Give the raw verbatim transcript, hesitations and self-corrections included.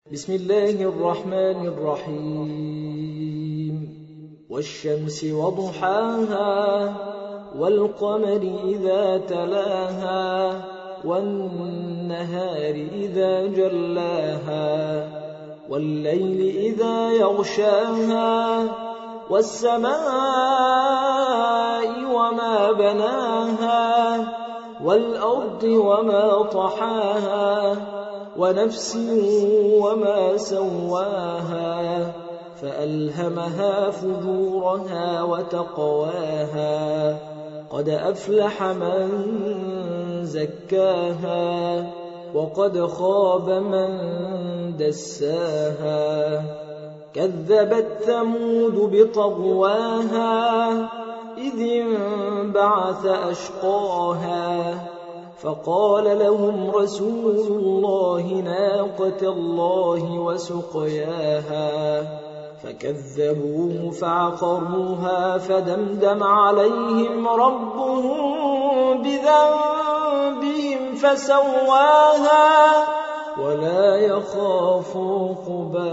بسم الله الرحمن الرحيم والشمس وضحاها والقمر إذا تلاها والنهار إذا جلاها والليل إذا يغشاها والسماء وما بناها والأرض وما طحاها ونفس وما سواها فألهمها فجورها وتقواها قد أفلح من زكاها وقد خاب من دساها كذبت ثمود بطغواها إذ انبعث أشقاها فقال لهم رسول الله ناقة الله وسقياها فكذبوه فعقروها فدمدم عليهم ربهم بذنبهم فسواها ولا يخاف عقباها.